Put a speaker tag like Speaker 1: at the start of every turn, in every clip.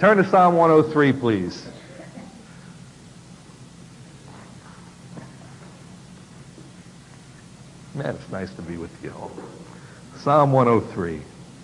Speaker 1: Turn to Psalm 103, please. Man, it's nice to be with you all. Psalm 103.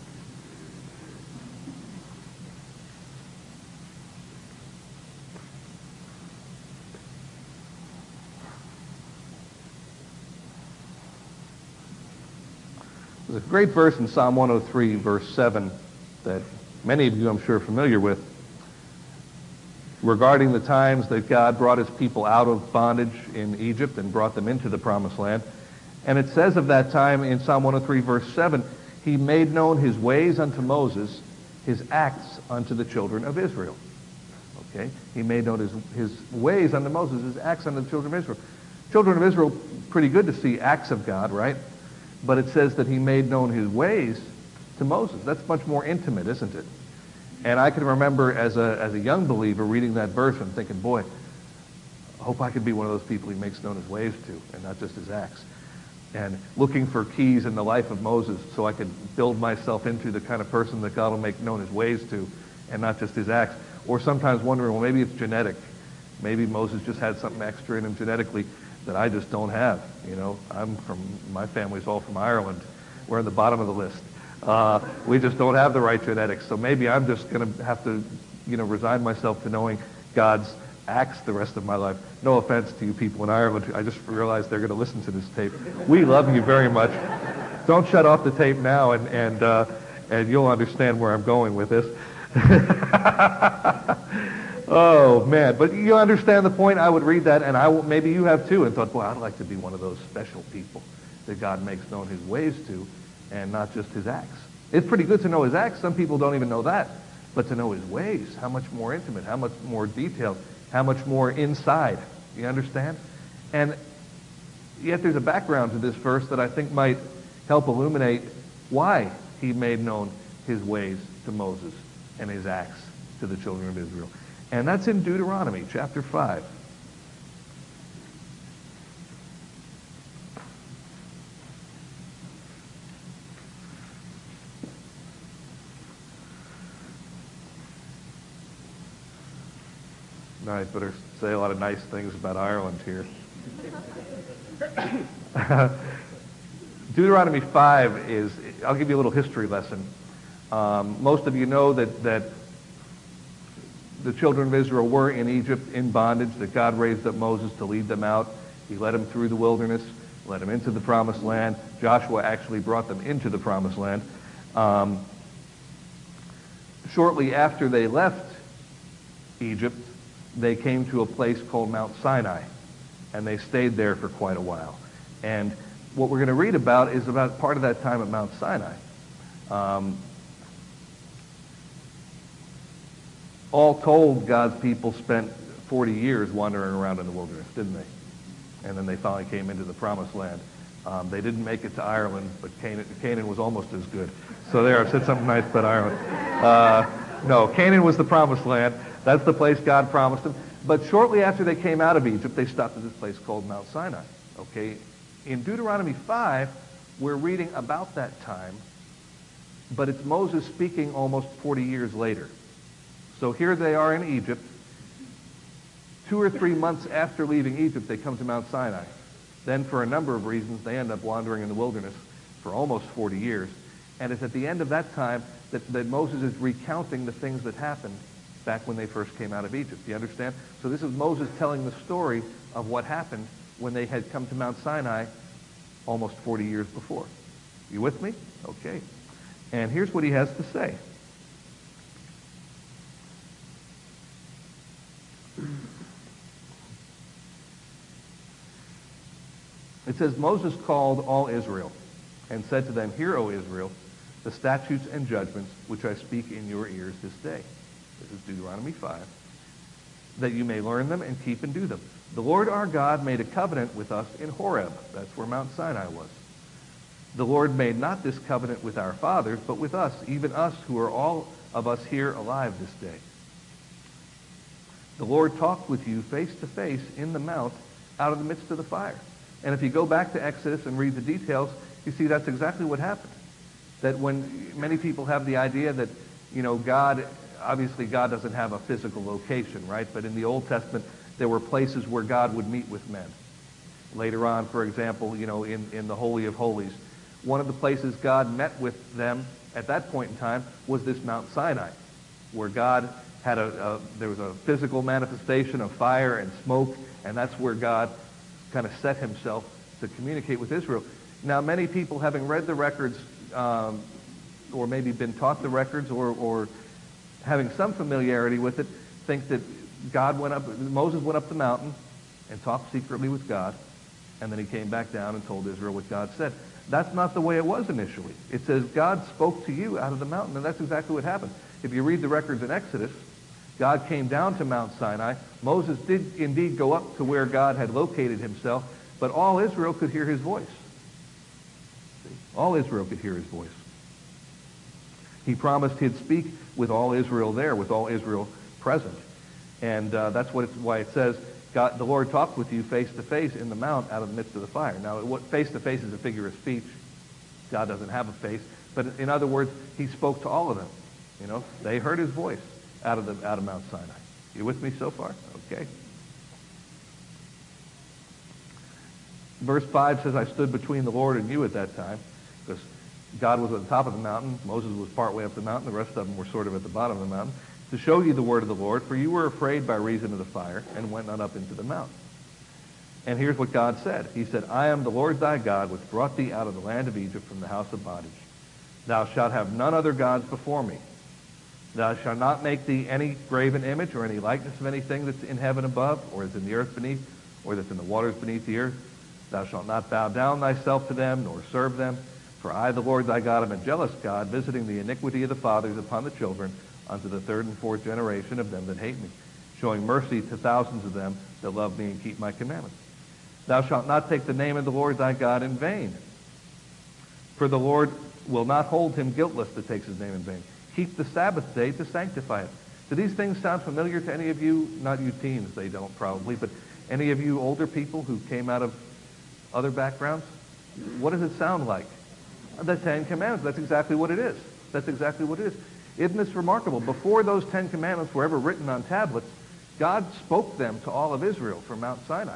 Speaker 1: There's a great verse in Psalm 103, verse 7, that many of you, I'm sure, are familiar with, regarding the times that God brought his people out of bondage in Egypt and brought them into the promised land. And it says of that time in Psalm 103, verse 7, he made known his ways unto Moses, his acts unto the children of Israel. Okay? He made known his ways unto Moses, his acts unto the children of Israel. Children of Israel, pretty good to see acts of God, right? But it says that he made known his ways to Moses. That's much more intimate, isn't it? And I can remember as a young believer reading that verse and thinking, boy, I hope I could be one of those people he makes known his ways to, and not just his acts. And looking for keys in the life of Moses so I could build myself into the kind of person that God will make known his ways to, and not just his acts. Or sometimes wondering, well, maybe it's genetic. Maybe Moses just had something extra in him genetically that I just don't have. You know, my family's all from Ireland. We're at the bottom of the list. We just don't have the right genetics. So maybe I'm just going to have to, resign myself to knowing God's acts the rest of my life. No offense to you people in Ireland. I just realized they're going to listen to this tape. We love you very much. Don't shut off the tape now, and you'll understand where I'm going with this. Oh, man. But you understand the point? I would read that, and maybe you have too, and thought, boy, I'd like to be one of those special people that God makes known his ways to, and not just his acts. It's pretty good to know his acts. Some people don't even know that. But to know his ways, how much more intimate, how much more detailed, how much more inside. You understand? And yet there's a background to this verse that I think might help illuminate why he made known his ways to Moses and his acts to the children of Israel. And that's in Deuteronomy chapter 5. I better say a lot of nice things about Ireland here. Deuteronomy 5 is, I'll give you a little history lesson. Most of you know that the children of Israel were in Egypt in bondage, that God raised up Moses to lead them out. He led them through the wilderness, led them into the promised land. Joshua actually brought them into the promised land. Shortly after they left Egypt, they came to a place called Mount Sinai, and they stayed there for quite a while. And what we're going to read about is about part of that time at Mount Sinai. All told, God's people spent 40 years wandering around in the wilderness, didn't they? And then they finally came into the promised land. They didn't make it to Ireland, but Canaan was almost as good. So there, I've said something nice about Ireland. No, Canaan was the promised land. That's the place God promised them. But shortly after they came out of Egypt, they stopped at this place called Mount Sinai. Okay? In Deuteronomy 5, we're reading about that time, but it's Moses speaking almost 40 years later. So here they are in Egypt. 2 or 3 months after leaving Egypt, they come to Mount Sinai. Then, for a number of reasons, they end up wandering in the wilderness for almost 40 years. And it's at the end of that time that Moses is recounting the things that happened back when they first came out of Egypt. Do you understand? So this is Moses telling the story of what happened when they had come to Mount Sinai almost 40 years before. You with me? Okay. And here's what he has to say. It says, Moses called all Israel and said to them, Hear, O Israel, the statutes and judgments which I speak in your ears this day. This is Deuteronomy 5. That you may learn them and keep and do them. The Lord our God made a covenant with us in Horeb. That's where Mount Sinai was. The Lord made not this covenant with our fathers, but with us, even us who are all of us here alive this day. The Lord talked with you face to face in the mount out of the midst of the fire. And if you go back to Exodus and read the details, you see that's exactly what happened. That when many people have the idea that, God obviously God doesn't have a physical location, right? But in the Old Testament, there were places where God would meet with men. Later on, for example, in the Holy of Holies, one of the places God met with them at that point in time was this Mount Sinai, where God had there was a physical manifestation of fire and smoke, and that's where God kind of set himself to communicate with Israel. Now, many people, having read the records, or maybe been taught the records, or having some familiarity with it, think that Moses went up the mountain and talked secretly with God, and then he came back down and told Israel what God said. That's not the way it was initially. It says God spoke to you out of the mountain, and that's exactly what happened. If you read the records in Exodus, God came down to Mount Sinai. Moses did indeed go up to where God had located himself, but all Israel could hear his voice. See? All Israel could hear his voice. He promised he'd speak with all Israel there, with all Israel present. And that's why it says, the Lord talked with you face to face in the mount out of the midst of the fire. Now, face to face is a figure of speech. God doesn't have a face. But in other words, he spoke to all of them. They heard his voice out of Mount Sinai. You with me so far? Okay. Verse 5 says, I stood between the Lord and you at that time, because God was at the top of the mountain. Moses was partway up the mountain. The rest of them were sort of at the bottom of the mountain. To show you the word of the Lord, for you were afraid by reason of the fire, and went not up into the mount. And here's what God said. He said, I am the Lord thy God, which brought thee out of the land of Egypt from the house of bondage. Thou shalt have none other gods before me. Thou shalt not make thee any graven image or any likeness of anything that's in heaven above, or is in the earth beneath, or that's in the waters beneath the earth. Thou shalt not bow down thyself to them, nor serve them. For I, the Lord thy God, am a jealous God, visiting the iniquity of the fathers upon the children, unto the third and fourth generation of them that hate me, showing mercy to thousands of them that love me and keep my commandments. Thou shalt not take the name of the Lord thy God in vain. For the Lord will not hold him guiltless that takes his name in vain. Keep the Sabbath day to sanctify it. Do these things sound familiar to any of you? Not you teens, they don't probably, but any of you older people who came out of other backgrounds? What does it sound like? The Ten Commandments. That's exactly what it is. That's exactly what it is. Isn't this remarkable? Before those Ten Commandments were ever written on tablets, God spoke them to all of Israel from Mount Sinai.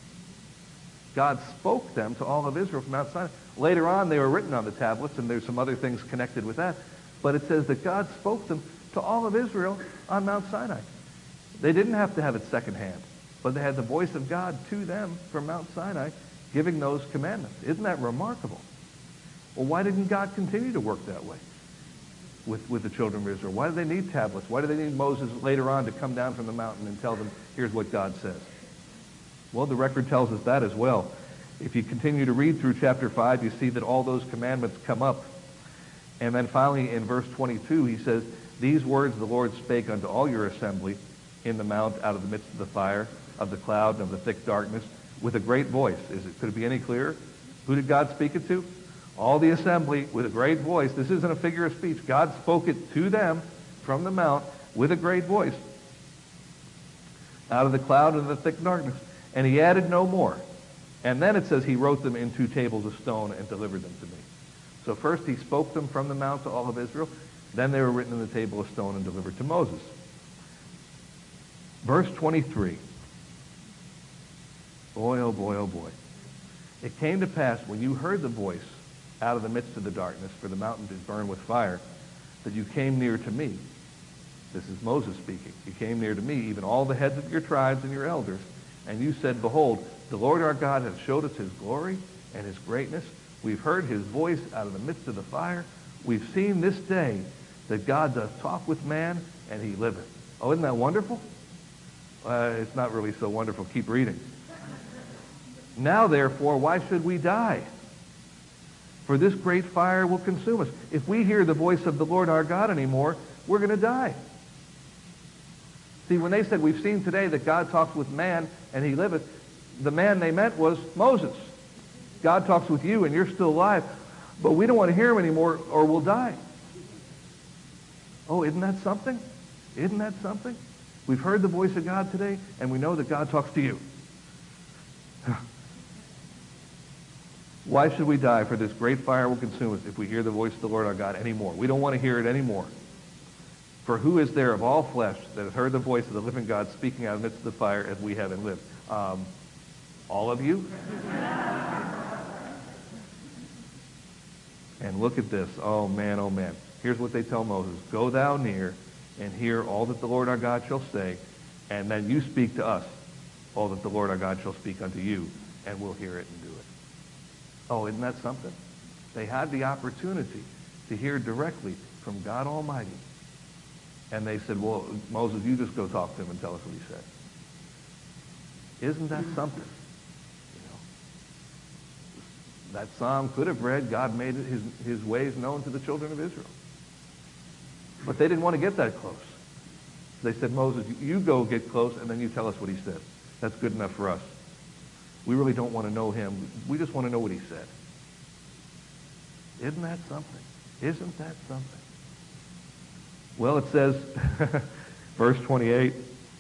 Speaker 1: God spoke them to all of Israel from Mount Sinai. Later on, they were written on the tablets, and there's some other things connected with that. But it says that God spoke them to all of Israel on Mount Sinai. They didn't have to have it secondhand, but they had the voice of God to them from Mount Sinai, giving those commandments. Isn't that remarkable? Well, why didn't God continue to work that way with the children of Israel? Why do they need tablets? Why do they need Moses later on to come down from the mountain and tell them, here's what God says? Well, the record tells us that as well. If you continue to read through chapter 5, you see that all those commandments come up. And then finally in verse 22, he says, these words the Lord spake unto all your assembly in the mount out of the midst of the fire, of the cloud, and of the thick darkness, with a great voice. Could it be any clearer? Who did God speak it to? All the assembly with a great voice. This isn't a figure of speech. God spoke it to them from the mount with a great voice out of the cloud and the thick darkness. And he added no more. And then it says he wrote them in 2 tables of stone and delivered them to me. So first he spoke them from the mount to all of Israel. Then they were written in the table of stone and delivered to Moses. Verse 23. Boy, oh boy, oh boy. It came to pass when you heard the voice out of the midst of the darkness, for the mountain did burn with fire, that you came near to me. This is Moses speaking. You came near to me, even all the heads of your tribes and your elders, and you said, behold, the Lord our God hath showed us his glory and his greatness. We've heard his voice out of the midst of the fire. We've seen this day that God doth talk with man, and he liveth. Oh, isn't that wonderful? It's not really so wonderful. Keep reading. Now, therefore, why should we die? For this great fire will consume us. If we hear the voice of the Lord our God anymore, we're going to die. See, when they said, we've seen today that God talks with man and he liveth, the man they meant was Moses. God talks with you and you're still alive, but we don't want to hear him anymore or we'll die. Oh, isn't that something? Isn't that something? We've heard the voice of God today and we know that God talks to you. Why should we die? For this great fire will consume us if we hear the voice of the Lord our God anymore. We don't want to hear it anymore. For who is there of all flesh that has heard the voice of the living God speaking out of the midst of the fire as we have and lived? All of you? And look at this. Oh, man, oh, man. Here's what they tell Moses. Go thou near and hear all that the Lord our God shall say, and then you speak to us all that the Lord our God shall speak unto you, and we'll hear it and do it. Oh, isn't that something? They had the opportunity to hear directly from God Almighty. And they said, well, Moses, you just go talk to him and tell us what he said. Isn't that something? You know, that psalm could have read, God made his ways known to the children of Israel. But they didn't want to get that close. They said, Moses, you go get close, and then you tell us what he said. That's good enough for us. We really don't want to know him. We just want to know what he said. Isn't that something? Isn't that something? Well, it says, verse 28,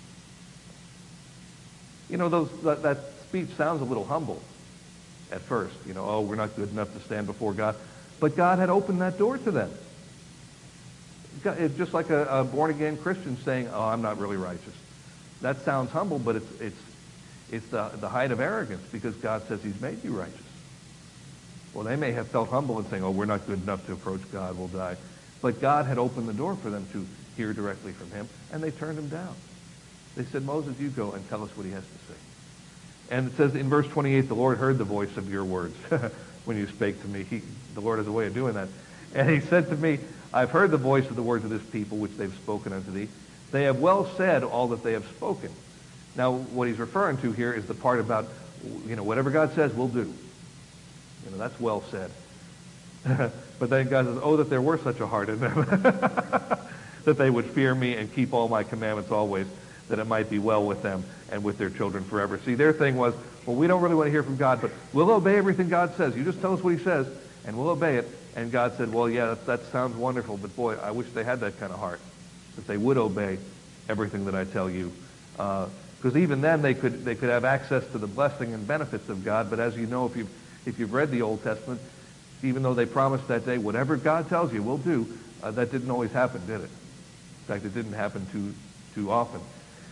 Speaker 1: you know, that speech sounds a little humble at first. You know, oh, we're not good enough to stand before God. But God had opened that door to them. It's just like a born-again Christian saying, oh, I'm not really righteous. That sounds humble, but it's the height of arrogance, because God says he's made you righteous. Well, they may have felt humble and saying, oh, we're not good enough to approach God, we'll die. But God had opened the door for them to hear directly from him, and they turned him down. They said, Moses, you go and tell us what he has to say. And it says in verse 28, the Lord heard the voice of your words when you spake to me. The Lord has a way of doing that. And he said to me, I've heard the voice of the words of this people, which they've spoken unto thee. They have well said all that they have spoken. Now, what he's referring to here is the part about, you know, whatever God says, we'll do. You know, that's well said. But then God says, oh, that there were such a heart in them, that they would fear me and keep all my commandments always, that it might be well with them and with their children forever. See, their thing was, well, we don't really want to hear from God, but we'll obey everything God says. You just tell us what he says, and we'll obey it. And God said, well, yeah, that sounds wonderful, but boy, I wish they had that kind of heart, that they would obey everything that I tell you. Because even then, they could have access to the blessing and benefits of God. But as you know, if you've read the Old Testament, even though they promised that day, whatever God tells you, we'll do, that didn't always happen, did it? In fact, it didn't happen too often.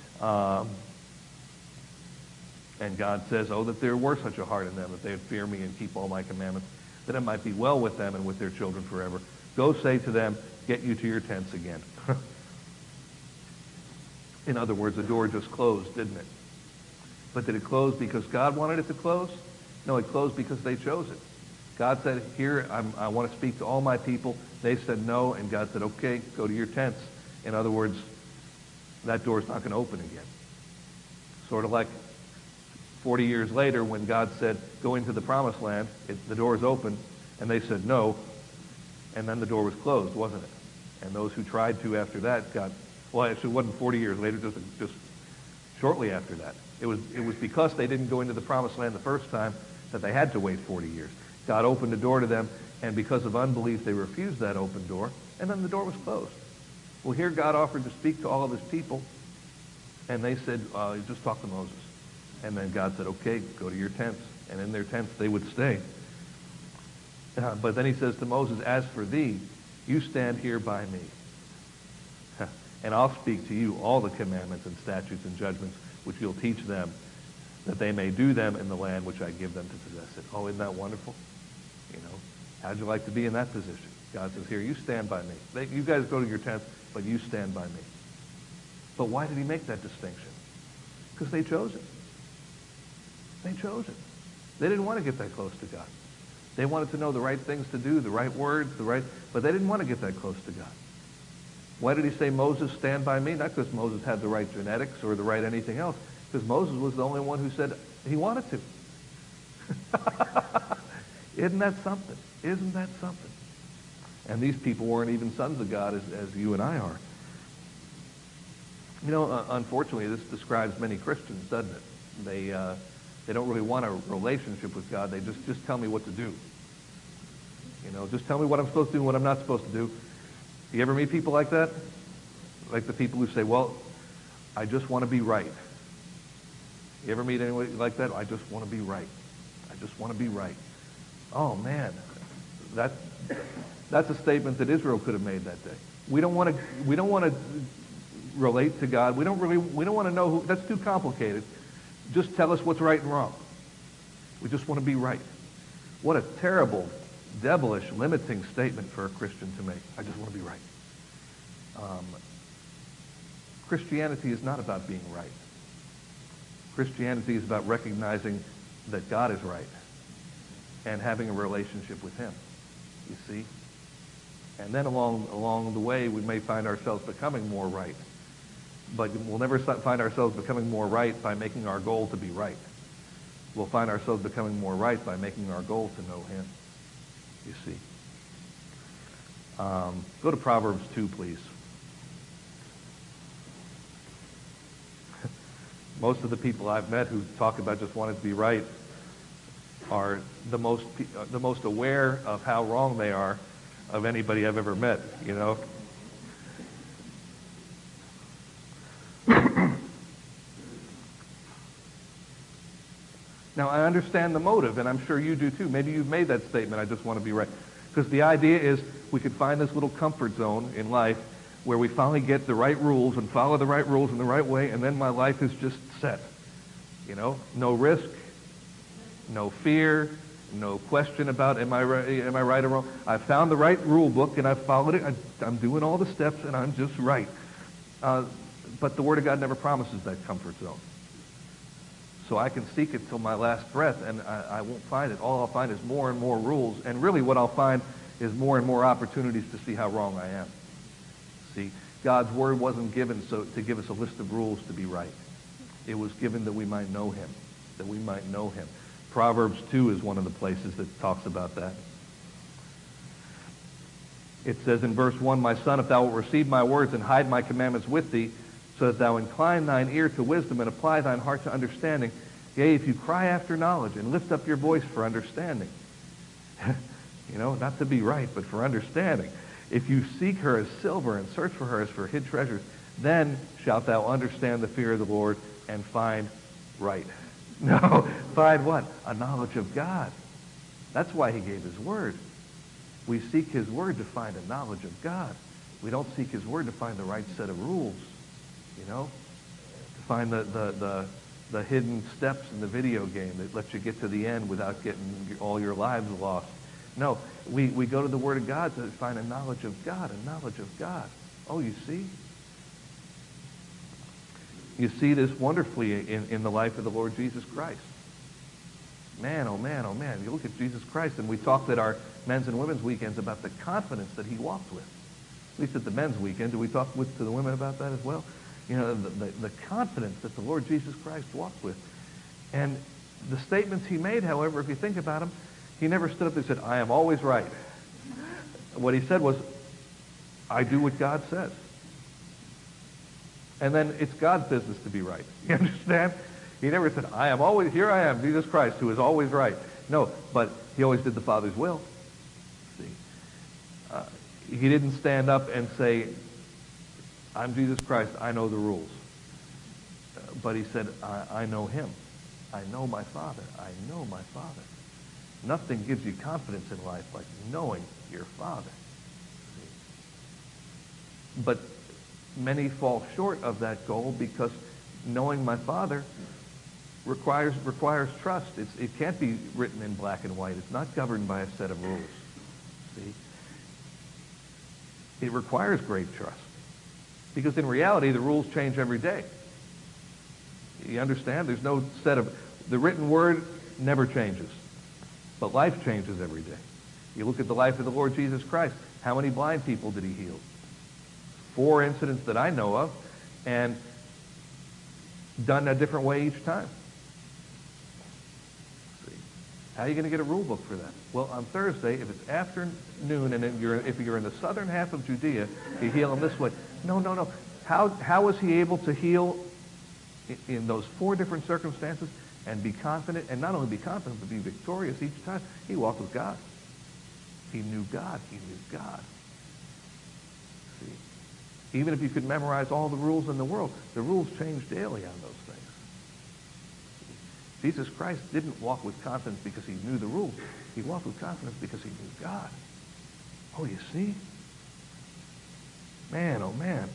Speaker 1: And God says, oh, that there were such a heart in them, that they would fear me and keep all my commandments, that it might be well with them and with their children forever. Go say to them, get you to your tents again. In other words, the door just closed, didn't it? But did it close because God wanted it to close? No, it closed because they chose it. God said, here, I want to speak to all my people. They said no, and God said, okay, go to your tents. In other words, that door's not going to open again. Sort of like 40 years later when God said, go into the promised land, the door's open, and they said no, and then the door was closed, wasn't it? And those who tried to after that got, well, actually it wasn't 40 years later, just shortly after that. It was because they didn't go into the promised land the first time that they had to wait 40 years. God opened the door to them, and because of unbelief, they refused that open door, and then the door was closed. Well, here God offered to speak to all of his people, and they said, just talk to Moses. And then God said, okay, go to your tents. And in their tents they would stay. But then he says to Moses, as for thee, you stand here by me. And I'll speak to you all the commandments and statutes and judgments which you'll teach them, that they may do them in the land which I give them to possess it. Oh, isn't that wonderful? You know, how'd you like to be in that position? God says, here, you stand by me. You guys go to your tents, but you stand by me. But why did he make that distinction? Because they chose it. They chose it. They didn't want to get that close to God. They wanted to know the right things to do, the right words, but they didn't want to get that close to God. Why did he say, Moses, stand by me? Not because Moses had the right genetics or the right anything else, because Moses was the only one who said he wanted to. Isn't that something? Isn't that something? And these people weren't even sons of God as you and I are. You know, unfortunately, this describes many Christians, doesn't it? They don't really want a relationship with God. They just tell me what to do. You know, just tell me what I'm supposed to do and what I'm not supposed to do. You ever meet people like that? Like the people who say, well, I just want to be right. You ever meet anyone like that? I just want to be right. I just want to be right. Oh, man. That's a statement that Israel could have made that day. We don't want to relate to God. We don't want to know who. That's too complicated. Just tell us what's right and wrong. We just want to be right. What a terrible, devilish, limiting statement for a Christian to make. I just want to be right. Christianity is not about being right. Christianity is about recognizing that God is right and having a relationship with him, you see? And then along the way, we may find ourselves becoming more right. But we'll never find ourselves becoming more right by making our goal to be right. We'll find ourselves becoming more right by making our goal to know him, you see. Go to Proverbs 2, please. Most of the people I've met who talk about just wanting to be right are the most aware of how wrong they are of anybody I've ever met, you know. Now, I understand the motive, and I'm sure you do too. Maybe you've made that statement, I just want to be right. Because the idea is we could find this little comfort zone in life where we finally get the right rules and follow the right rules in the right way, and then my life is just set. You know, no risk, no fear, no question about am I right or wrong. I found the right rule book, and I followed it. I'm doing all the steps, and I'm just right. But the Word of God never promises that comfort zone. So I can seek it till my last breath, and I won't find it. All I'll find is more and more rules, and really what I'll find is more and more opportunities to see how wrong I am. See, God's Word wasn't given to give us a list of rules to be right. It was given that we might know him, that we might know him. Proverbs 2 is one of the places that talks about that. It says in verse 1, "My son, if thou wilt receive my words and hide my commandments with thee, so that thou incline thine ear to wisdom and apply thine heart to understanding. Yea, if you cry after knowledge and lift up your voice for understanding." You know, not to be right, but for understanding. "If you seek her as silver and search for her as for hid treasures, then shalt thou understand the fear of the Lord and find right." No, find what? A knowledge of God. That's why he gave his word. We seek his word to find a knowledge of God. We don't seek his word to find the right set of rules, you know, to find the hidden steps in the video game that lets you get to the end without getting all your lives lost. No, we go to the Word of God to find a knowledge of God, a knowledge of God. Oh, you see? You see this wonderfully in the life of the Lord Jesus Christ. Man, oh man, oh man. You look at Jesus Christ, and we talked at our men's and women's weekends about the confidence that he walked with. At least at the men's weekend. Do we talk to the women about that as well? You know, the confidence that the Lord Jesus Christ walked with. And the statements he made, however, if you think about them, he never stood up and said, "I am always right." What he said was, "I do what God says." And then it's God's business to be right. You understand? He never said, here I am, Jesus Christ, who is always right. No, but he always did the Father's will. See? He didn't stand up and say, "I'm Jesus Christ, I know the rules." But he said, I know him. I know my Father. I know my Father. Nothing gives you confidence in life like knowing your Father. See? But many fall short of that goal because knowing my Father requires trust. It can't be written in black and white. It's not governed by a set of rules. See? It requires great trust. Because in reality, the rules change every day. You understand? There's no set of... The written word never changes. But life changes every day. You look at the life of the Lord Jesus Christ. How many blind people did he heal? 4 incidents that I know of, and done a different way each time. See? How are you going to get a rule book for that? Well, on Thursday, if it's afternoon, and if you're in the southern half of Judea, you heal him this way. No. How was he able to heal in those 4 different circumstances and be confident, and not only be confident, but be victorious each time? He walked with God. He knew God. He knew God. See? Even if you could memorize all the rules in the world, the rules change daily on those things. See? Jesus Christ didn't walk with confidence because he knew the rules. He walked with confidence because he knew God. Oh, you see? Man, oh man.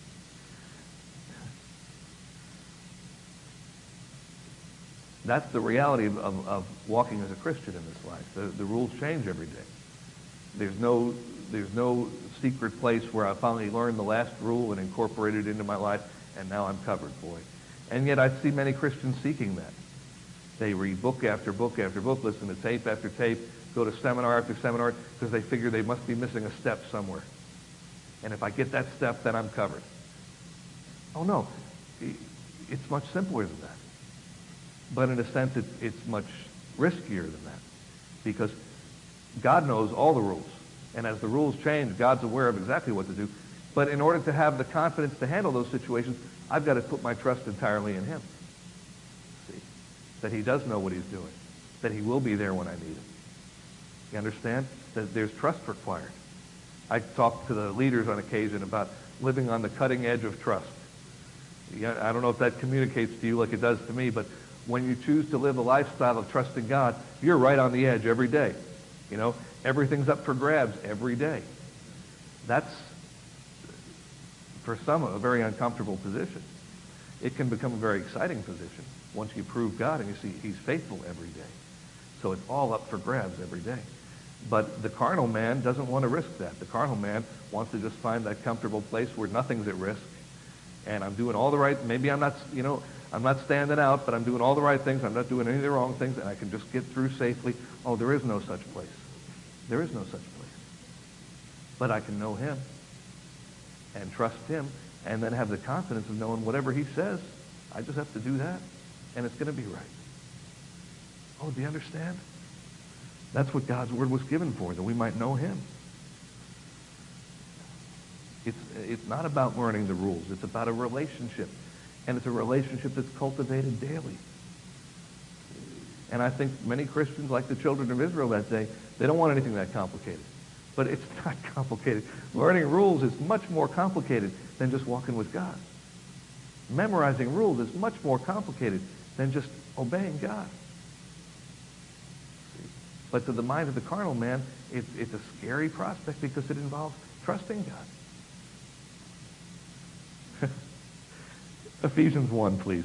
Speaker 1: That's the reality of walking as a Christian in this life. The rules change every day. There's no secret place where I finally learned the last rule and incorporated it into my life, and now I'm covered, boy. And yet I see many Christians seeking that. They read book after book after book, listen to tape after tape, go to seminar after seminar, because they figure they must be missing a step somewhere. And if I get that step, then I'm covered. Oh no, it's much simpler than that. But in a sense, it's much riskier than that, because God knows all the rules. And as the rules change, God's aware of exactly what to do. But in order to have the confidence to handle those situations, I've got to put my trust entirely in him. See? That he does know what he's doing. That he will be there when I need him. You understand? That there's trust required. I talk to the leaders on occasion about living on the cutting edge of trust. I don't know if that communicates to you like it does to me, but when you choose to live a lifestyle of trusting God, you're right on the edge every day. You know, everything's up for grabs every day. That's, for some, a very uncomfortable position. It can become a very exciting position once you prove God and you see he's faithful every day. So it's all up for grabs every day. But the carnal man doesn't want to risk that. The carnal man wants to just find that comfortable place where nothing's at risk. And I'm doing all the right, maybe I'm not, I'm not standing out, but I'm doing all the right things. I'm not doing any of the wrong things, and I can just get through safely. Oh, there is no such place. There is no such place. But I can know him and trust him and then have the confidence of knowing whatever he says, I just have to do that, and it's going to be right. Oh, do you understand? That's what God's word was given for, that we might know him. It's not about learning the rules. It's about a relationship. And it's a relationship that's cultivated daily. And I think many Christians, like the children of Israel that day, they don't want anything that complicated. But it's not complicated. Learning rules is much more complicated than just walking with God. Memorizing rules is much more complicated than just obeying God. But to the mind of the carnal man, it's a scary prospect because it involves trusting God. Ephesians 1, please.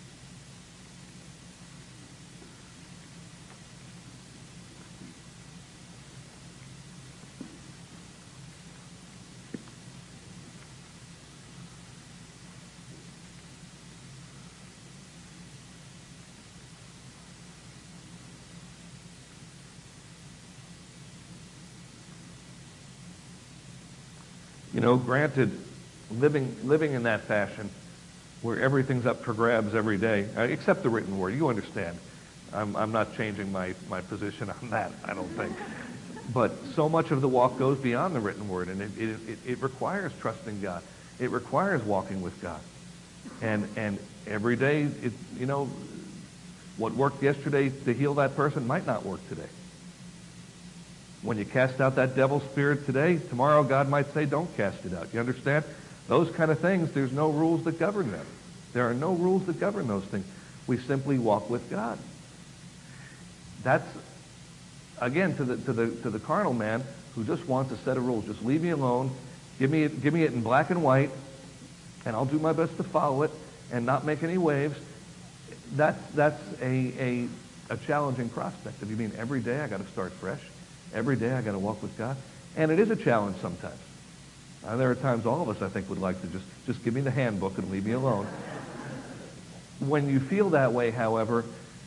Speaker 1: You know, granted, living in that fashion, where everything's up for grabs every day, except the written word. You understand. I'm not changing my position on that, I don't think. But so much of the walk goes beyond the written word, and it requires trusting God. It requires walking with God. And every day, what worked yesterday to heal that person might not work today. When you cast out that devil spirit today, tomorrow God might say, don't cast it out. You understand? Those kind of things, there's no rules that govern them. There are no rules that govern those things. We simply walk with God. That's, again, to the carnal man who just wants a set of rules. Just leave me alone. Give me it in black and white, and I'll do my best to follow it and not make any waves. That's a challenging prospect. If you mean every day I got to start fresh, every day I got to walk with God, and it is a challenge sometimes. There are times all of us, I think, would like to just give me the handbook and leave me alone. When you feel that way, however,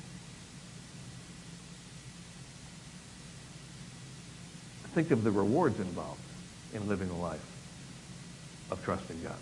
Speaker 1: think of the rewards involved in living a life of trusting God.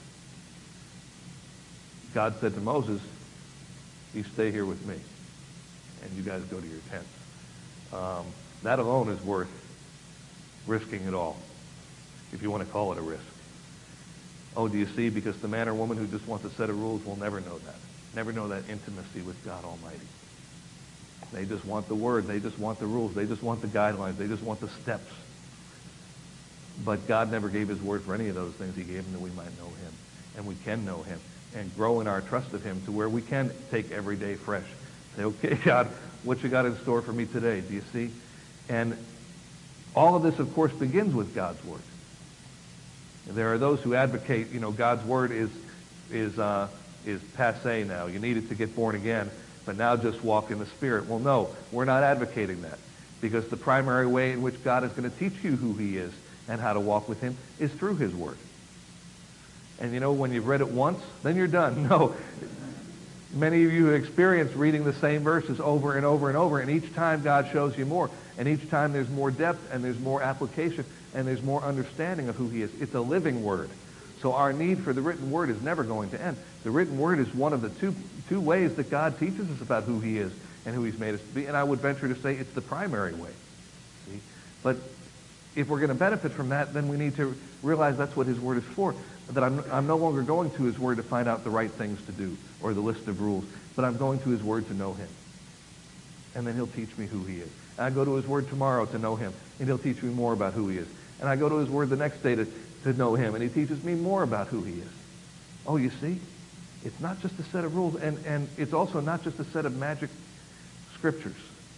Speaker 1: God said to Moses, you stay here with me, and you guys go to your tents. That alone is worth risking it all, if you want to call it a risk. Oh, do you see? Because the man or woman who just wants a set of rules will never know that. Never know that intimacy with God Almighty. They just want the word. They just want the rules. They just want the guidelines. They just want the steps. But God never gave his word for any of those things. He gave them that we might know him. And we can know him and grow in our trust of him to where we can take every day fresh. Say, okay, God, what you got in store for me today? Do you see? And all of this, of course, begins with God's word. There are those who advocate, God's word is passé now. You need it to get born again, but now just walk in the Spirit. Well, no, we're not advocating that, because the primary way in which God is going to teach you who he is and how to walk with him is through his word. And when you've read it once, then you're done. No. Many of you have experienced reading the same verses over and over and over, and each time God shows you more, and each time there's more depth, and there's more application, and there's more understanding of who he is. It's a living word. So our need for the written word is never going to end. The written word is one of the two ways that God teaches us about who he is and who he's made us to be, and I would venture to say it's the primary way. See? But if we're going to benefit from that, then we need to realize that's what his word is for. That I'm no longer going to his word to find out the right things to do or the list of rules, but I'm going to his word to know him. And then he'll teach me who he is. And I go to his word tomorrow to know him, and he'll teach me more about who he is. And I go to his word the next day to know him, and he teaches me more about who he is. Oh, you see? It's not just a set of rules, and it's also not just a set of magic scriptures.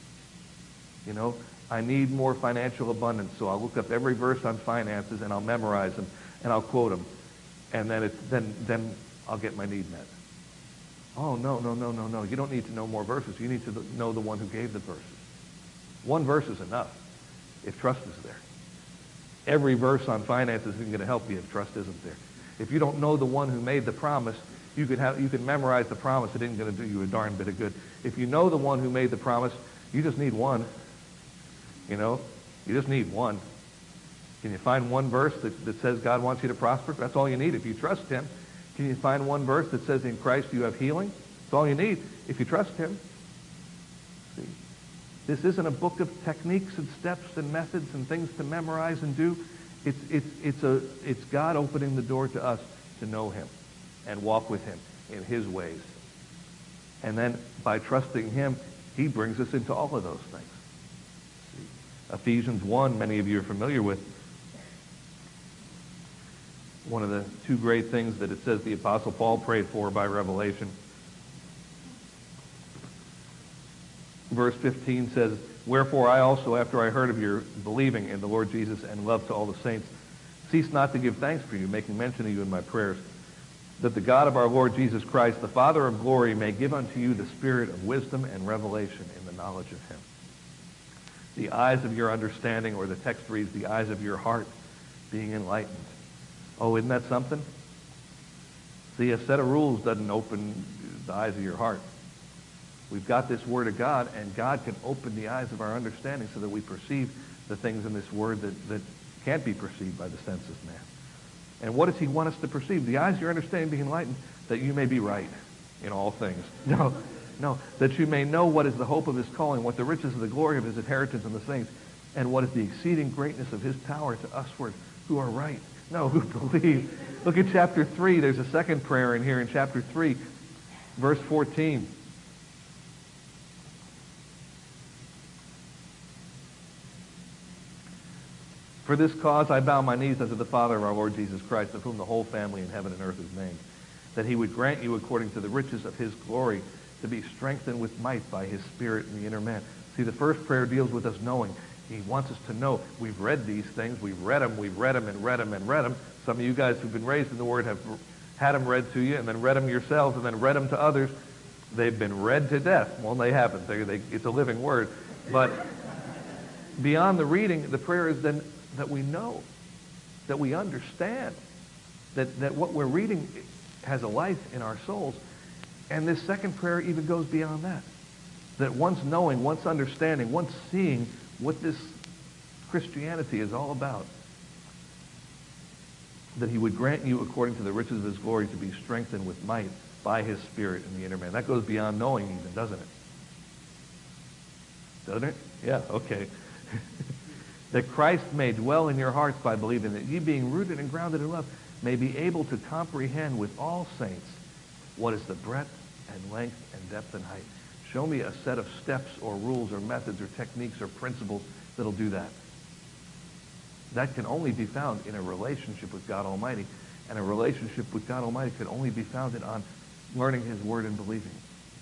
Speaker 1: I need more financial abundance, so I'll look up every verse on finances, and I'll memorize them, and I'll quote them, and then I'll get my need met. Oh, no. You don't need to know more verses. You need to know the one who gave the verses. One verse is enough if trust is there. Every verse on finances isn't going to help you if trust isn't there. If you don't know the one who made the promise, you can memorize the promise. It isn't going to do you a darn bit of good. If you know the one who made the promise, you just need one. You just need one. Can you find one verse that says God wants you to prosper? That's all you need if you trust him. Can you find one verse that says in Christ you have healing? That's all you need if you trust him. See, this isn't a book of techniques and steps and methods and things to memorize and do. It's God opening the door to us to know him and walk with him in his ways. And then by trusting him, he brings us into all of those things. See, Ephesians 1, many of you are familiar with. One of the two great things that it says the Apostle Paul prayed for by revelation. Verse 15 says, "Wherefore I also, after I heard of your believing in the Lord Jesus and love to all the saints, cease not to give thanks for you, making mention of you in my prayers, that the God of our Lord Jesus Christ, the Father of glory, may give unto you the spirit of wisdom and revelation in the knowledge of him." The eyes of your understanding, or the text reads, the eyes of your heart being enlightened. Oh, isn't that something? See, a set of rules doesn't open the eyes of your heart. We've got this Word of God, and God can open the eyes of our understanding so that we perceive the things in this Word that can't be perceived by the senses now. And what does he want us to perceive? The eyes of your understanding being enlightened, that you may be right in all things. No, that you may know what is the hope of his calling, what the riches of the glory of his inheritance in the saints, and what is the exceeding greatness of his power to usward who are right. No, who believe. Look at chapter 3. There's a second prayer in here in chapter 3, verse 14. "For this cause I bow my knees unto the Father of our Lord Jesus Christ, of whom the whole family in heaven and earth is named, that he would grant you according to the riches of his glory to be strengthened with might by his Spirit in the inner man." See, the first prayer deals with us knowing. He wants us to know. We've read these things. We've read them and read them. Some of you guys who've been raised in the Word have had them read to you and then read them yourselves and then read them to others. They've been read to death. Well, they haven't. It's a living Word. But beyond the reading, the prayer is then that we know, that we understand, that what we're reading has a life in our souls. And this second prayer even goes beyond that. That once knowing, once understanding, once seeing what this Christianity is all about, that he would grant you according to the riches of his glory to be strengthened with might by his Spirit in the inner man. That goes beyond knowing even, doesn't it? Doesn't it? Yeah, okay. "That Christ may dwell in your hearts by believing, that ye being rooted and grounded in love may be able to comprehend with all saints what is the breadth and length and depth and height." Show me a set of steps or rules or methods or techniques or principles that'll do that. That can only be found in a relationship with God Almighty. And a relationship with God Almighty can only be founded on learning his Word and believing.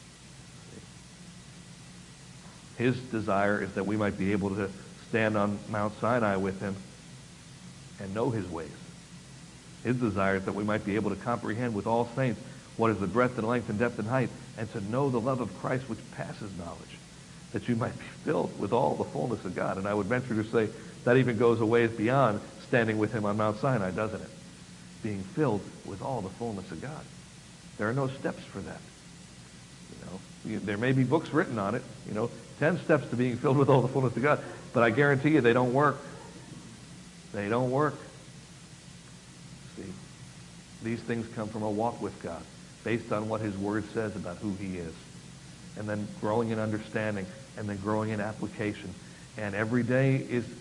Speaker 1: His desire is that we might be able to stand on Mount Sinai with him and know his ways His desire is that we might be able to comprehend with all saints what is the breadth and length and depth and height, and to know the love of Christ which passes knowledge, that you might be filled with all the fullness of God. And I would venture to say that even goes a ways beyond standing with him on Mount Sinai, doesn't it? Being filled with all the fullness of God. There are no steps for that. There may be books written on it, 10 steps to being filled with all the fullness of God, but I guarantee you they don't work. They don't work. See, these things come from a walk with God, based on what his word says about who he is, and then growing in understanding, and then growing in application. And every day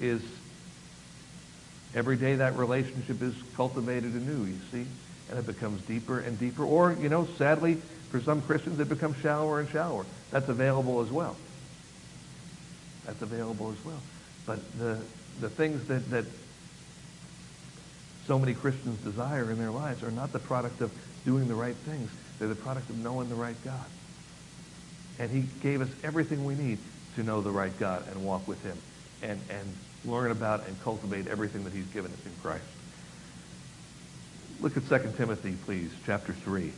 Speaker 1: that relationship is cultivated anew, you see, and it becomes deeper and deeper. Or, sadly, for some Christians, it becomes shallower and shallower. That's available as well. That's available as well. But the things that so many Christians desire in their lives are not the product of doing the right things. They're the product of knowing the right God. And he gave us everything we need to know the right God and walk with him and learn about and cultivate everything that he's given us in Christ. Look at 2 Timothy, please, chapter 3.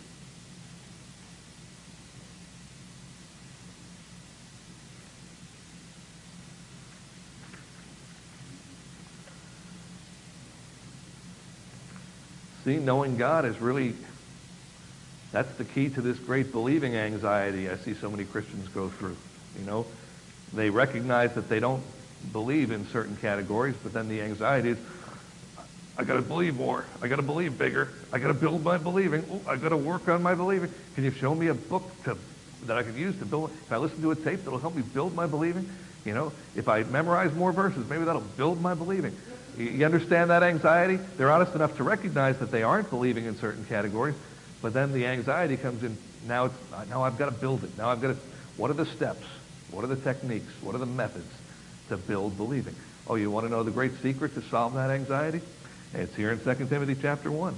Speaker 1: See, knowing God is really, that's the key to this great believing anxiety I see so many Christians go through. They recognize that they don't believe in certain categories, but then the anxiety is, I got to believe more. I got to believe bigger. I got to build my believing. I got to work on my believing. Can you show me a book that I could use to build? If I listen to a tape that'll help me build my believing, if I memorize more verses, maybe that'll build my believing. You understand that anxiety? They're honest enough to recognize that they aren't believing in certain categories, but then the anxiety comes in. Now I've got to build it. Now what are the steps? What are the techniques? What are the methods to build believing? Oh, you want to know the great secret to solve that anxiety? It's here in 2 Timothy chapter 1.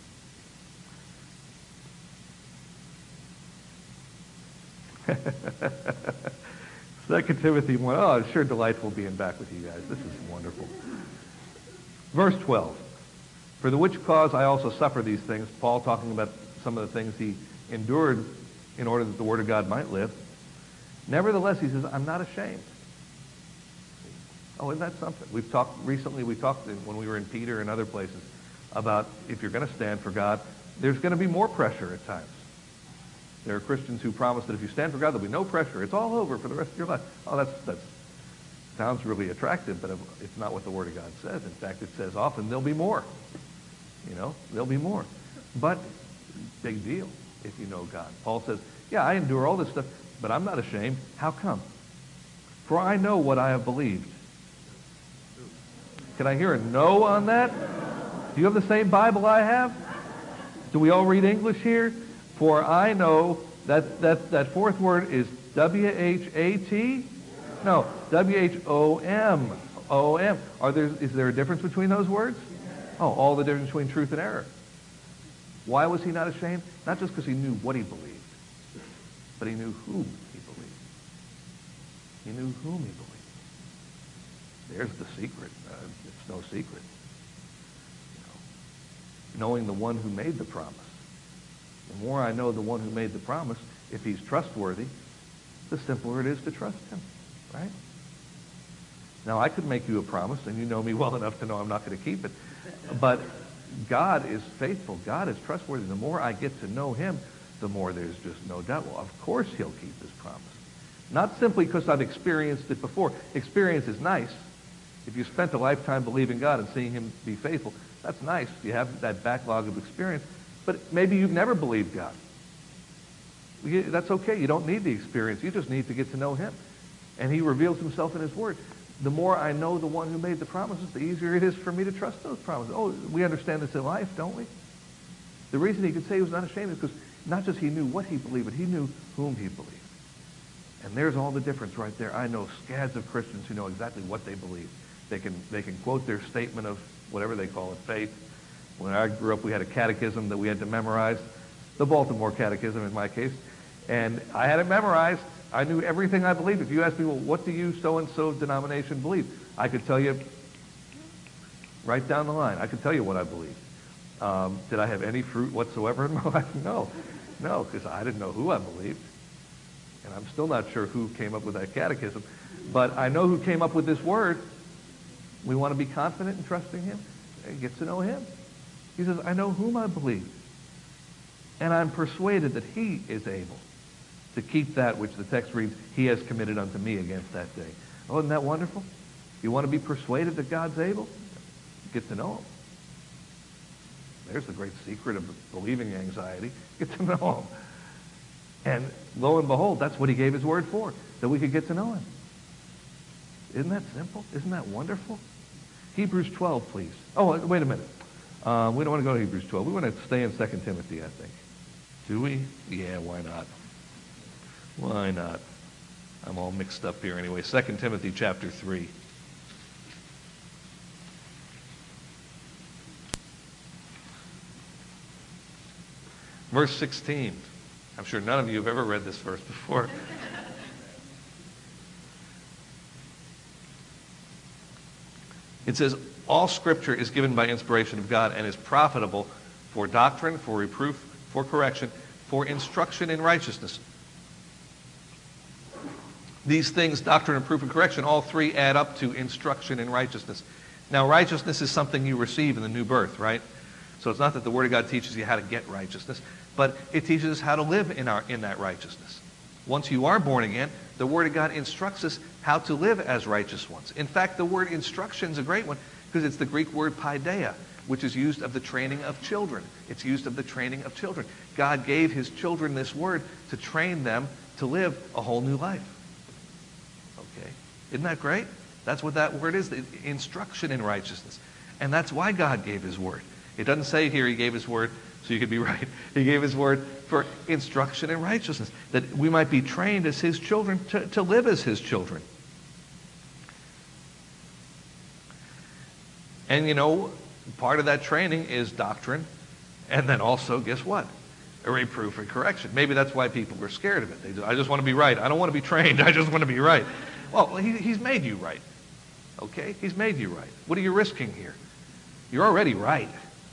Speaker 1: Second Timothy 1. Oh, it's sure delightful being back with you guys. This is wonderful. Verse 12. For the which cause I also suffer these things. Paul talking about some of the things he endured in order that the word of God might live. Nevertheless, he says, I'm not ashamed. Oh, isn't that something? We talked when we were in Peter and other places about if you're going to stand for God, there's going to be more pressure at times. There are Christians who promise that if you stand for God, there'll be no pressure. It's all over for the rest of your life. Oh, that sounds really attractive, but it's not what the Word of God says. In fact, it says often there'll be more. There'll be more. But big deal if you know God. Paul says, yeah, I endure all this stuff, but I'm not ashamed. How come? For I know what I have believed. Can I hear a no on that? Do you have the same Bible I have? Do we all read English here? For I know that fourth word is W-H-A-T? No, W-H-O-M. O-M. Is there a difference between those words? Oh, all the difference between truth and error. Why was he not ashamed? Not just because he knew what he believed, but he knew whom he believed. He knew whom he believed. There's the secret. It's no secret. Knowing the one who made the promise. The more I know the one who made the promise, if he's trustworthy, the simpler it is to trust him, right? Now, I could make you a promise, and you know me well enough to know I'm not going to keep it, but God is faithful. God is trustworthy. The more I get to know him, the more there's just no doubt. Well, of course he'll keep his promise. Not simply because I've experienced it before. Experience is nice. If you spent a lifetime believing God and seeing him be faithful, that's nice. You have that backlog of experience. But maybe you've never believed God. That's okay. You don't need the experience. You just need to get to know him. And he reveals himself in his word. The more I know the one who made the promises, the easier it is for me to trust those promises. Oh, we understand this in life, don't we? The reason he could say he was not ashamed is because not just he knew what he believed, but he knew whom he believed. And there's all the difference right there. I know scads of Christians who know exactly what they believe. They can quote their statement of whatever they call it, faith. When I grew up, we had a catechism that we had to memorize, the Baltimore Catechism in my case, and I had it memorized. I knew everything I believed. If you asked me, well, what do you so-and-so denomination believe? I could tell you right down the line. I could tell you what I believe. Did I have any fruit whatsoever in my life? No, because I didn't know who I believed. And I'm still not sure who came up with that catechism. But I know who came up with this word. We want to be confident in trusting him and get to know him. He says, I know whom I believe. And I'm persuaded that he is able to keep that which the text reads, he has committed unto me against that day. Oh, isn't that wonderful? You want to be persuaded that God's able? Get to know him. There's the great secret of believing anxiety. Get to know him. And lo and behold, that's what he gave his word for, that we could get to know him. Isn't that simple? Isn't that wonderful? Hebrews 12, please. Oh, wait a minute. We don't want to go to Hebrews 12. We want to stay in 2 Timothy, I think. Do we? Yeah, why not? Why not? I'm all mixed up here anyway. 2 Timothy chapter 3. Verse 16. I'm sure none of you have ever read this verse before. It says, all Scripture is given by inspiration of God and is profitable for doctrine, for reproof, for correction, for instruction in righteousness. These things, doctrine, reproof, and correction, all three add up to instruction in righteousness. Now, righteousness is something you receive in the new birth, right? So it's not that the Word of God teaches you how to get righteousness, but it teaches us how to live in that righteousness. Once you are born again, the Word of God instructs us how to live as righteous ones. In fact, the word instruction is a great one because it's the Greek word paideia, which is used of the training of children. It's used of the training of children. God gave his children this word to train them to live a whole new life. Okay? Isn't that great? That's what that word is, the instruction in righteousness. And that's why God gave his word. It doesn't say here he gave his word so you could be right. He gave his word for instruction in righteousness, that we might be trained as his children to live as his children. And you know, part of that training is doctrine, and then also, guess what? A reproof and correction. Maybe that's why people are scared of it. I just want to be right. I don't want to be trained. I just want to be right. Well, he's made you right. Okay? He's made you right. What are you risking here? You're already right.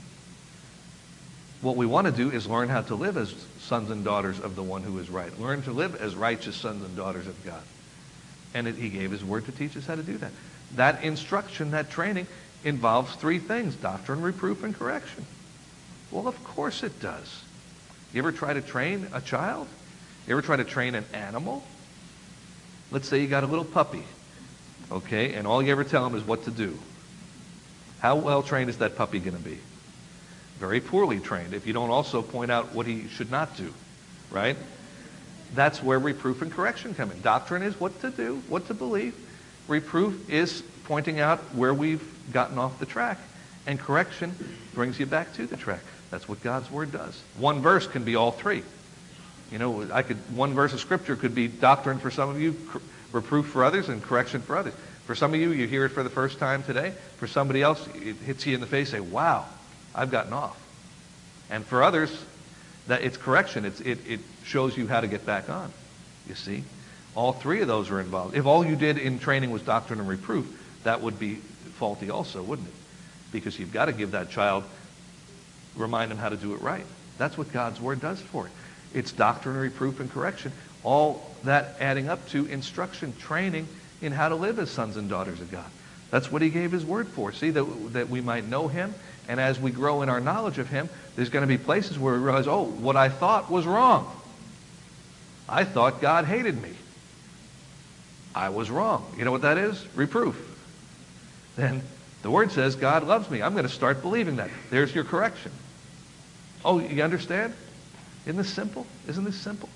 Speaker 1: What we want to do is learn how to live as sons and daughters of the one who is right. Learn to live as righteous sons and daughters of God. And he gave his word to teach us how to do that. That instruction, that training, involves three things: doctrine, reproof, and correction. Well, of course it does. You ever try to train a child? You ever try to train an animal? Let's say you got a little puppy, okay, and all you ever tell him is what to do. How well trained is that puppy going to be? Very poorly trained if you don't also point out what he should not do, right? That's where reproof and correction come in. Doctrine is what to do, what to believe. Reproof is pointing out where we've gotten off the track. And correction brings you back to the track. That's what God's word does. One verse can be all three. You know, one verse of Scripture could be doctrine for some of you, reproof for others, and correction for others. For some of you, you hear it for the first time today. For somebody else, it hits you in the face, say, wow, I've gotten off. And for others, that it's correction. It shows you how to get back on. You see? All three of those are involved. If all you did in training was doctrine and reproof, that would be faulty also, wouldn't it? Because you've got to give that child, remind them how to do it right. That's what God's word does for it. It's doctrine, reproof, and correction. All that adding up to instruction, training in how to live as sons and daughters of God. That's what he gave his word for. See, that we might know him. And as we grow in our knowledge of him, there's going to be places where we realize, oh, what I thought was wrong. I thought God hated me. I was wrong. You know what that is? Reproof. Then the word says God loves me. I'm going to start believing that. There's your correction. Oh, you understand? Isn't this simple? Isn't this simple?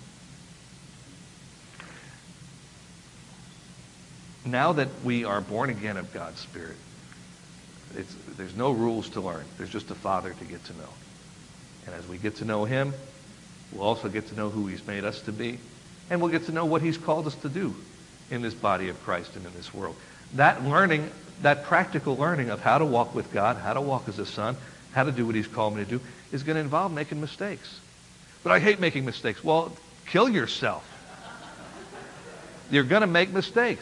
Speaker 1: Now that we are born again of God's Spirit, there's no rules to learn. There's just a Father to get to know. And as we get to know him, we'll also get to know who he's made us to be. And we'll get to know what he's called us to do in this body of Christ and in this world. That learning, that practical learning of how to walk with God, how to walk as a son, how to do what he's called me to do, is going to involve making mistakes. But I hate making mistakes. Well, kill yourself. You're going to make mistakes.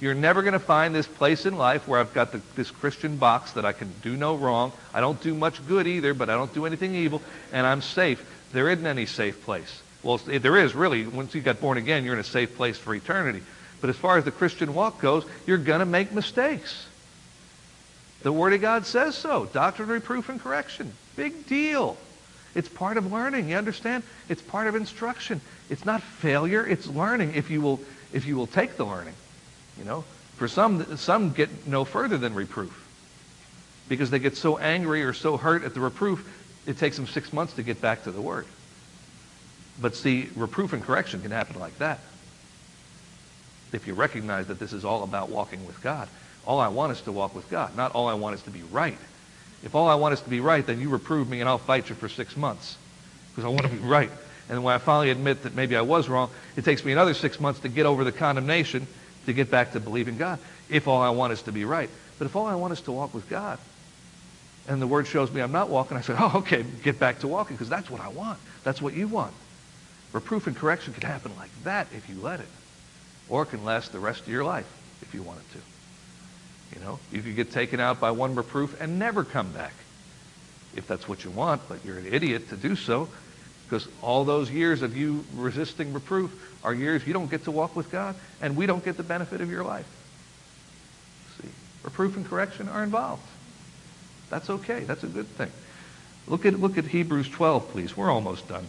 Speaker 1: You're never going to find this place in life where I've got this Christian box that I can do no wrong. I don't do much good either, but I don't do anything evil, and I'm safe. There isn't any safe place. Well, there is really. Once you got born again, you're in a safe place for eternity. But as far as the Christian walk goes, you're going to make mistakes. The Word of God says so. Doctrine, reproof, and correction. Big deal. It's part of learning. You understand? It's part of instruction. It's not failure. It's learning if you will take the learning. You know, for some get no further than reproof because they get so angry or so hurt at the reproof, it takes them 6 months to get back to the Word. But see, reproof and correction can happen like that. If you recognize that this is all about walking with God. All I want is to walk with God, not all I want is to be right. If all I want is to be right, then you reprove me and I'll fight you for 6 months because I want to be right. And when I finally admit that maybe I was wrong, it takes me another 6 months to get over the condemnation to get back to believing God, if all I want is to be right. But if all I want is to walk with God, and the Word shows me I'm not walking, I say, oh, okay, get back to walking, because that's what I want. That's what you want. Reproof and correction can happen like that if you let it. Or it can last the rest of your life if you want it to. You know, you could get taken out by one reproof and never come back, if that's what you want, but you're an idiot to do so, because all those years of you resisting reproof are years you don't get to walk with God, and we don't get the benefit of your life. See, reproof and correction are involved. That's okay. That's a good thing. Look at Hebrews 12, please. We're almost done.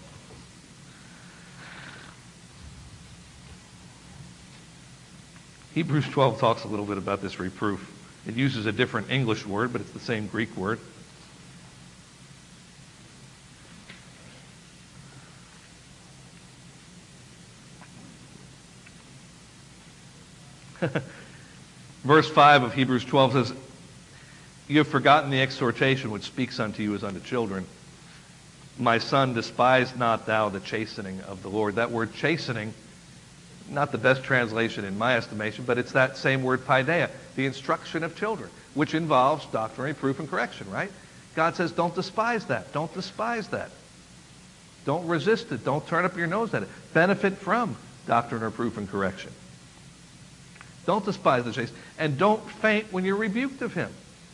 Speaker 1: Hebrews 12 talks a little bit about this reproof. It uses a different English word, but it's the same Greek word. Verse 5 of Hebrews 12 says, you have forgotten the exhortation which speaks unto you as unto children. My son, despise not thou the chastening of the Lord. That word chastening, not the best translation in my estimation, but it's that same word paideia, the instruction of children, which involves doctrine, reproof, and correction, right? God says, don't despise that. Don't despise that. Don't resist it. Don't turn up your nose at it. Benefit from doctrine, reproof, and correction. Don't despise the chastening, and don't faint when you're rebuked of him.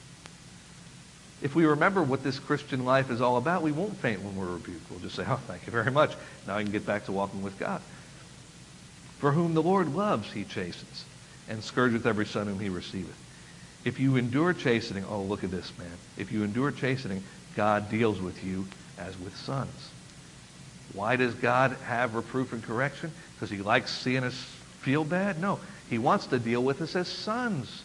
Speaker 1: If we remember what this Christian life is all about, we won't faint when we're rebuked. We'll just say, oh, thank you very much. Now I can get back to walking with God. For whom the Lord loves, he chastens, and scourgeth every son whom he receiveth. If you endure chastening, oh, look at this, man. If you endure chastening, God deals with you as with sons. Why does God have reproof and correction? Because he likes seeing us feel bad? No. He wants to deal with us as sons.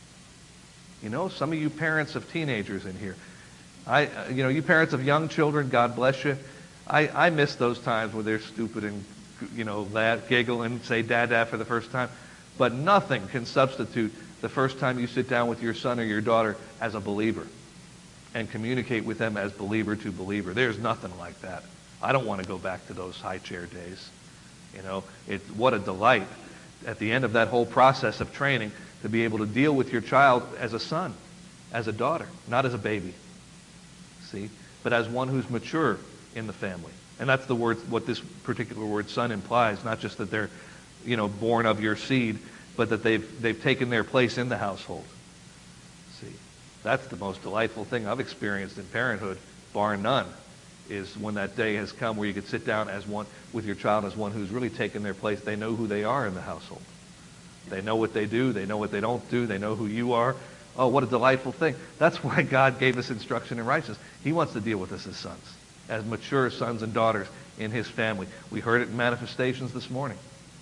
Speaker 1: You know, some of you parents of teenagers in here, you parents of young children, God bless you. I miss those times where they're stupid and, laugh, giggle, and say dada for the first time. But nothing can substitute the first time you sit down with your son or your daughter as a believer and communicate with them as believer to believer. There's nothing like that. I don't want to go back to those high chair days. What a delight at the end of that whole process of training to be able to deal with your child as a son, as a daughter, not as a baby, see, but as one who's mature in the family. And that's the word, what this particular word son implies, not just that they're, born of your seed, but that they've taken their place in the household. See, that's the most delightful thing I've experienced in parenthood, bar none, is when that day has come where you could sit down as one with your child as one who's really taken their place. They know who they are in the household. They know what they do. They know what they don't do. They know who you are. Oh, what a delightful thing. That's why God gave us instruction in righteousness. He wants to deal with us as sons, as mature sons and daughters in his family. We heard it in manifestations this morning.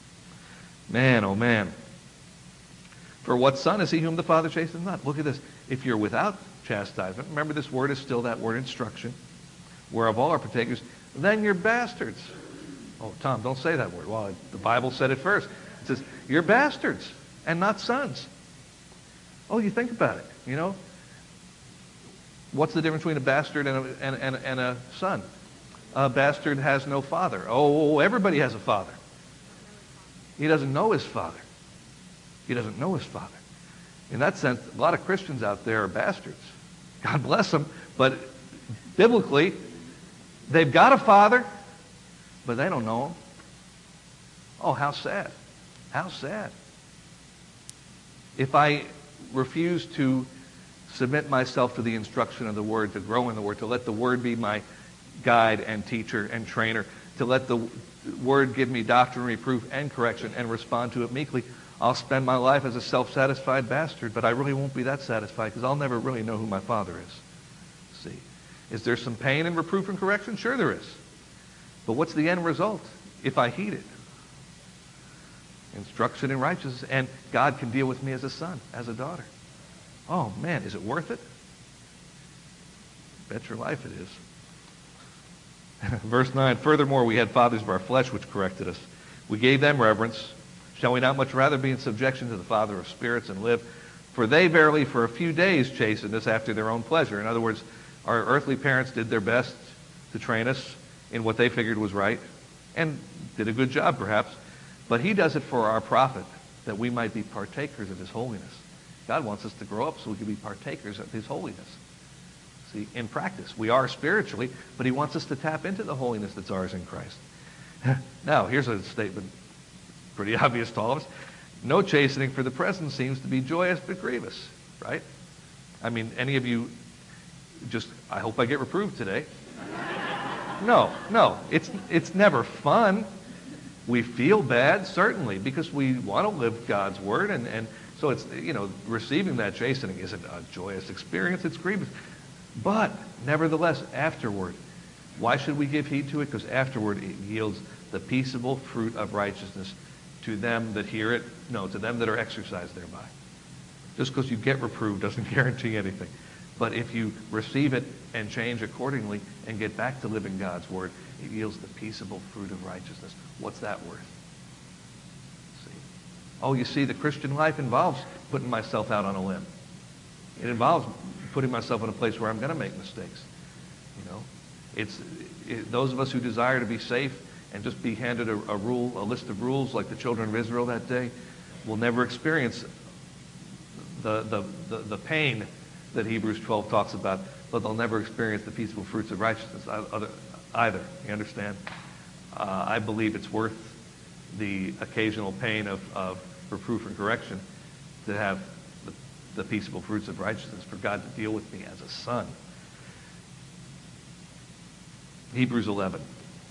Speaker 1: Man, oh man. For what son is he whom the Father chastens not? Look at this. If you're without chastisement, remember this word is still that word instruction, whereof all are partakers, then you're bastards. Oh, Tom, don't say that word. Well, the Bible said it first. It says, you're bastards and not sons. Oh, you think about it, What's the difference between a bastard and a son? A bastard has no father. Oh, everybody has a father. He doesn't know his father. He doesn't know his father. In that sense, a lot of Christians out there are bastards. God bless them. But biblically, they've got a father, but they don't know him. Oh, how sad. How sad. If I refuse to submit myself to the instruction of the Word, to grow in the Word, to let the Word be my guide and teacher and trainer, to let the Word give me doctrine, reproof, and correction, and respond to it meekly, I'll spend my life as a self-satisfied bastard, but I really won't be that satisfied because I'll never really know who my Father is. See? Is there some pain in reproof and correction? Sure there is. But what's the end result if I heed it? Instruction in righteousness, and God can deal with me as a son, as a daughter. Oh man, is it worth it? Bet your life it is. Verse 9, furthermore, we had fathers of our flesh which corrected us. We gave them reverence. Shall we not much rather be in subjection to the Father of spirits and live? For they verily for a few days chastened us after their own pleasure. In other words, our earthly parents did their best to train us in what they figured was right, and did a good job perhaps. But he does it for our profit, that we might be partakers of his holiness. God wants us to grow up so we can be partakers of his holiness. See, in practice, we are spiritually, but he wants us to tap into the holiness that's ours in Christ. Now, here's a statement pretty obvious to all of us. No chastening for the present seems to be joyous but grievous, right? I mean, any of you just, I hope I get reproved today. No, it's never fun. We feel bad, certainly, because we want to live God's word, and so it's, receiving that chastening isn't a joyous experience, it's grievous. But, nevertheless, afterward, why should we give heed to it? Because afterward it yields the peaceable fruit of righteousness to them that hear it, to them that are exercised thereby. Just because you get reproved doesn't guarantee anything. But if you receive it and change accordingly and get back to living God's word, it yields the peaceable fruit of righteousness. What's that worth? See? Oh, you see, the Christian life involves putting myself out on a limb. It involves putting myself in a place where I'm going to make mistakes. Those of us who desire to be safe and just be handed a list of rules like the children of Israel that day, will never experience the pain that Hebrews 12 talks about, but they'll never experience the peaceful fruits of righteousness either. You understand? I believe it's worth the occasional pain of reproof and correction to have the peaceable fruits of righteousness, for God to deal with me as a son. Hebrews 11.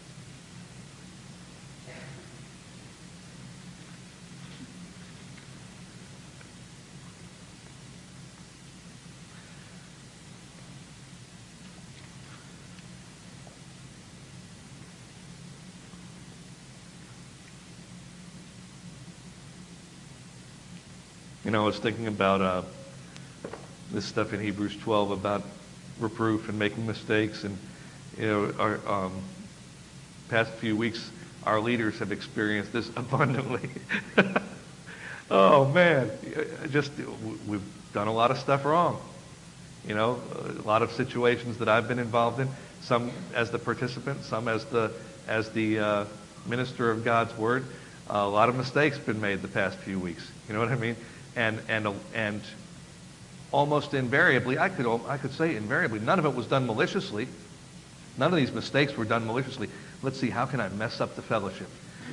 Speaker 1: I was thinking about this stuff in Hebrews 12 about reproof and making mistakes, and our past few weeks, our leaders have experienced this abundantly. Oh man, we've done a lot of stuff wrong. A lot of situations that I've been involved in, some as the participant, some as the minister of God's word. A lot of mistakes been made the past few weeks. You know what I mean? And almost invariably, I could say invariably, none of it was done maliciously. None of these mistakes were done maliciously. Let's see, how can I mess up the fellowship?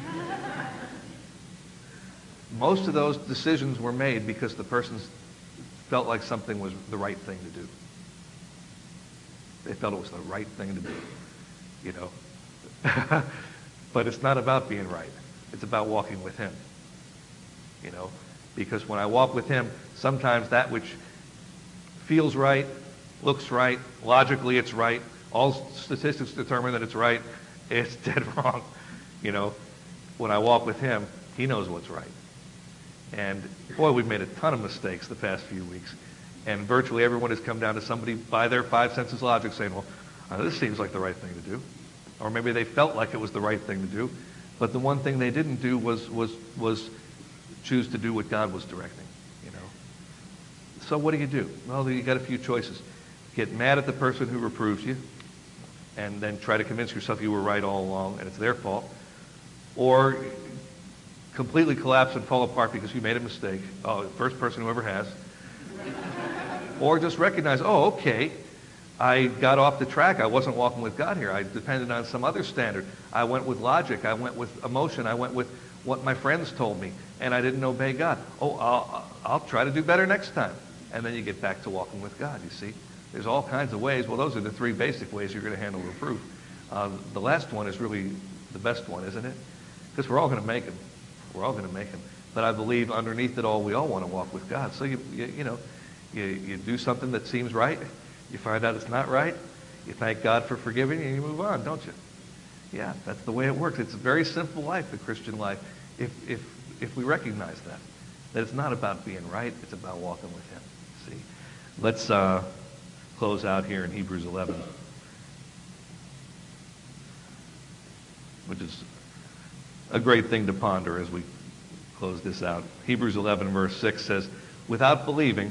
Speaker 1: Most of those decisions were made because the persons felt like something was the right thing to do. They felt it was the right thing to do, But it's not about being right. It's about walking with him, Because when I walk with him, sometimes that which feels right, looks right, logically it's right, all statistics determine that it's right, it's dead wrong. When I walk with him, he knows what's right. And boy, we've made a ton of mistakes the past few weeks. And virtually everyone has come down to somebody by their 5 senses logic saying, well, this seems like the right thing to do. Or maybe they felt like it was the right thing to do. But the one thing they didn't do was choose to do what God was directing, So what do? Well, you got a few choices. Get mad at the person who reproves you, and then try to convince yourself you were right all along and it's their fault. Or completely collapse and fall apart because you made a mistake. Oh, the first person who ever has. Or just recognize, oh, okay, I got off the track. I wasn't walking with God here. I depended on some other standard. I went with logic. I went with emotion. I went with what my friends told me, and I didn't obey God. Oh, I'll try to do better next time. And then you get back to walking with God, you see. There's all kinds of ways. Well, those are the three basic ways you're going to handle reproof. The last one is really the best one, isn't it? Because we're all going to make them. We're all going to make them. But I believe underneath it all, we all want to walk with God. So, you do something that seems right. You find out it's not right. You thank God for forgiving you, and you move on, don't you? Yeah, that's the way it works. It's a very simple life, the Christian life, if we recognize that it's not about being right, it's about walking with Him. See, let's close out here in Hebrews 11, which is a great thing to ponder as we close this out. Hebrews 11, verse 6 says, without believing,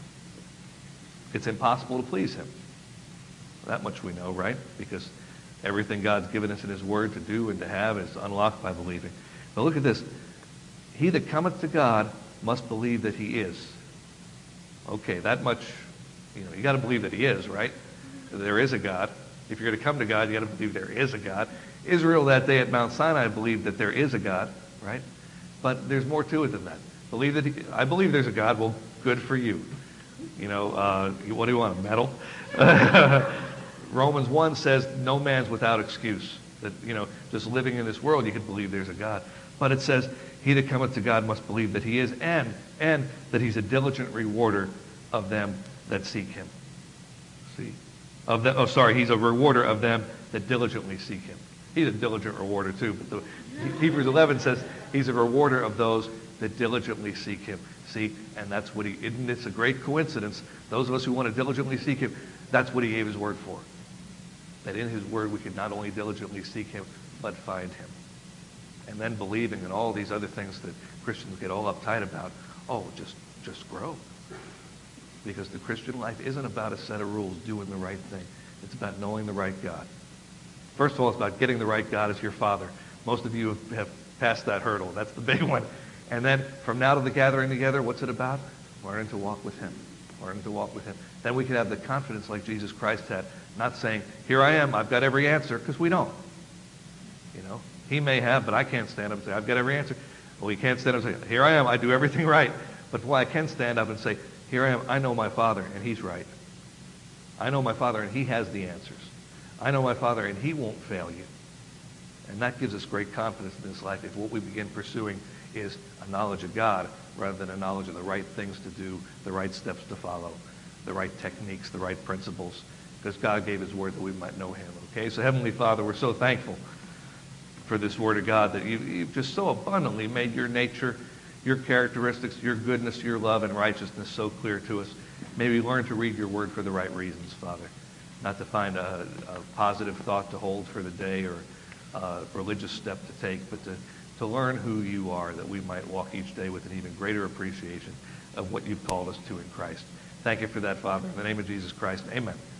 Speaker 1: it's impossible to please Him. That much we know, right? Because everything God's given us in His Word to do and to have is unlocked by believing. But look at this. He that cometh to God must believe that He is. Okay, that much, you got to believe that He is, right? There is a God. If you're going to come to God, you got to believe there is a God. Israel that day at Mount Sinai believed that there is a God, right? But there's more to it than that. I believe there's a God. Well, good for you. What do you want, a medal? Romans 1 says no man's without excuse. That, just living in this world, you can believe there's a God. But it says, he that cometh to God must believe that He is, and that He's a diligent rewarder of them that seek Him. See? He's a rewarder of them that diligently seek Him. He's a diligent rewarder too, but Hebrews 11 says He's a rewarder of those that diligently seek Him. See, and that's what isn't this a great coincidence? Those of us who want to diligently seek Him, that's what He gave His Word for. That in His Word we can not only diligently seek Him, but find Him. And then believing in all these other things that Christians get all uptight about. Oh, just grow. Because the Christian life isn't about a set of rules, doing the right thing. It's about knowing the right God. First of all, it's about getting the right God as your Father. Most of you have passed that hurdle. That's the big one. And then from now to the gathering together, what's it about? Learning to walk with Him. Learning to walk with Him. Then we can have the confidence like Jesus Christ had, not saying, here I am, I've got every answer, because we don't. He may have, but I can't stand up and say, I've got every answer. Well, he can't stand up and say, here I am, I do everything right. But I can stand up and say, here I am, I know my Father, and He's right. I know my Father, and He has the answers. I know my Father, and He won't fail you. And that gives us great confidence in this life if what we begin pursuing is a knowledge of God rather than a knowledge of the right things to do, the right steps to follow, the right techniques, the right principles, because God gave His Word that we might know Him. Okay, so Heavenly Father, we're so thankful for this Word of God that you've just so abundantly made your nature, your characteristics, your goodness, your love, and righteousness so clear to us. May we learn to read your Word for the right reasons, Father, not to find a positive thought to hold for the day or a religious step to take, but to learn who you are, that we might walk each day with an even greater appreciation of what you've called us to in Christ. Thank you for that, Father. In the name of Jesus Christ, amen.